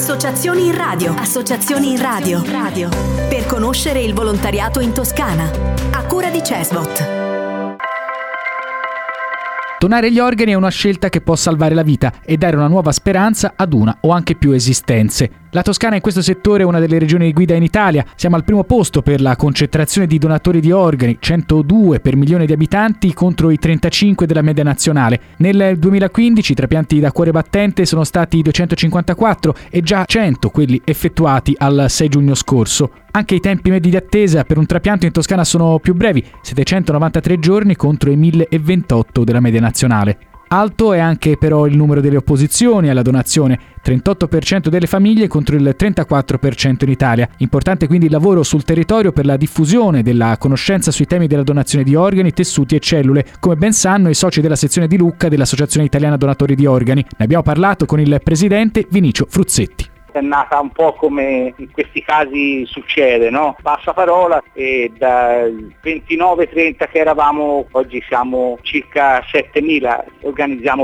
Associazioni in radio. Associazioni in radio. Per conoscere il volontariato in Toscana. A cura di CESVOT. Donare gli organi è una scelta che può salvare la vita e dare una nuova speranza ad una o anche più esistenze. La Toscana in questo settore è una delle regioni di guida in Italia. Siamo al primo posto per la concentrazione di donatori di organi, 102 per milione di abitanti contro i 35 della media nazionale. Nel 2015 i trapianti da cuore battente sono stati 254 e già 100 quelli effettuati al 6 giugno scorso. Anche i tempi medi di attesa per un trapianto in Toscana sono più brevi, 793 giorni contro i 1028 della media nazionale. Alto è anche però il numero delle opposizioni alla donazione, 38% delle famiglie contro il 34% in Italia. Importante quindi il lavoro sul territorio per la diffusione della conoscenza sui temi della donazione di organi, tessuti e cellule, come ben sanno i soci della sezione di Lucca dell'Associazione Italiana Donatori di Organi. Ne abbiamo parlato con il presidente Vinicio Fruzzetti. È nata un po' come in questi casi succede, no? Passa parola e dal 29-30 che eravamo, oggi siamo circa 7.000. Organizziamo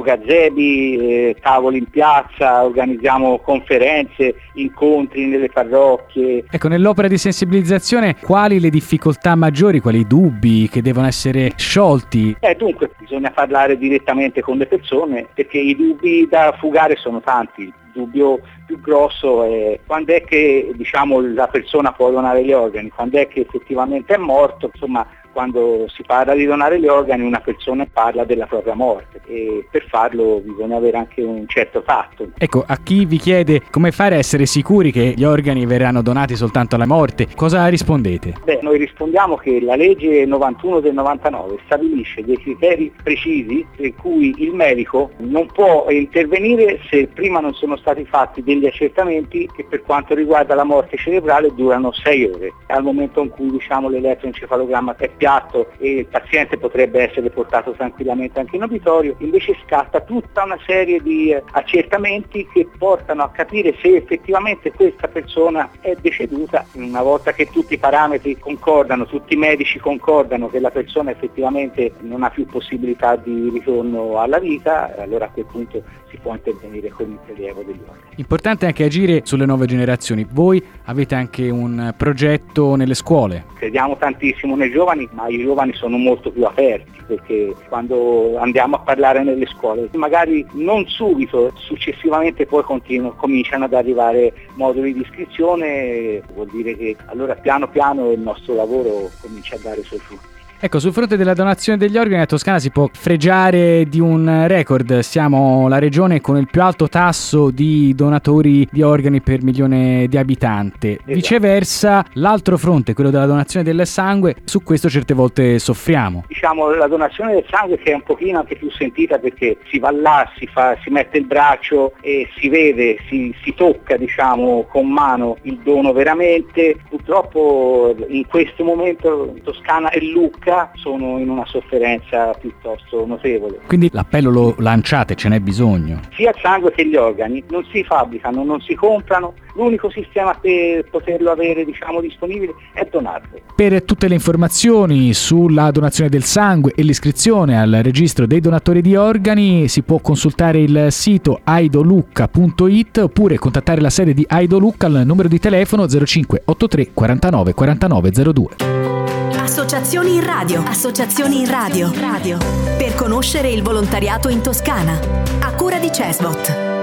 gazebi, tavoli in piazza, organizziamo conferenze, incontri nelle parrocchie. Ecco, nell'opera di sensibilizzazione quali le difficoltà maggiori, quali i dubbi che devono essere sciolti? Dunque bisogna parlare direttamente con le persone perché i dubbi da fugare sono tanti. Il dubbio più grosso è quando è che la persona può donare gli organi, quando è che effettivamente è morto, insomma quando si parla di donare gli organi una persona parla della propria morte e per farlo bisogna avere anche un certo tatto. Ecco, a chi vi chiede come fare a essere sicuri che gli organi verranno donati soltanto alla morte, cosa rispondete? Noi rispondiamo che la legge 91 del 99 stabilisce dei criteri precisi per cui il medico non può intervenire se prima non sono stati fatti degli accertamenti che per quanto riguarda la morte cerebrale durano 6 ore. Al momento in cui l'elettroencefalogramma è piatto e il paziente potrebbe essere portato tranquillamente anche in obitorio, invece scatta tutta una serie di accertamenti che portano a capire se effettivamente questa persona è deceduta. Una volta che tutti i parametri concordano, tutti i medici concordano che la persona effettivamente non ha più possibilità di ritorno alla vita, allora a quel punto si può intervenire con il prelievo degli organi. Importante anche agire sulle nuove generazioni. Voi avete anche un progetto nelle scuole. Crediamo tantissimo nei giovani, ma i giovani sono molto più aperti perché quando andiamo a parlare nelle scuole, magari non subito, successivamente poi cominciano ad arrivare moduli di iscrizione, vuol dire che allora piano piano il nostro lavoro comincia a dare i suoi frutti. Ecco, sul fronte della donazione degli organi la Toscana si può fregiare di un record. Siamo la regione con il più alto tasso di donatori di organi per milione di abitanti. Esatto. Viceversa, l'altro fronte, quello della donazione del sangue, su questo certe volte soffriamo. La donazione del sangue che è un pochino anche più sentita perché si va là, si mette il braccio e si vede, si tocca con mano il dono veramente. Purtroppo in questo momento Toscana e Lucca sono in una sofferenza piuttosto notevole. Quindi l'appello lo lanciate, ce n'è bisogno. Sia il sangue che gli organi non si fabbricano, non si comprano, l'unico sistema per poterlo avere disponibile è donarlo. Per tutte le informazioni sulla donazione del sangue e l'iscrizione al registro dei donatori di organi si può consultare il sito aidolucca.it oppure contattare la sede di Aido Lucca al numero di telefono 0583 49 49 02. Associazioni in radio. Associazioni in radio. Per conoscere il volontariato in Toscana. A cura di CESVOT.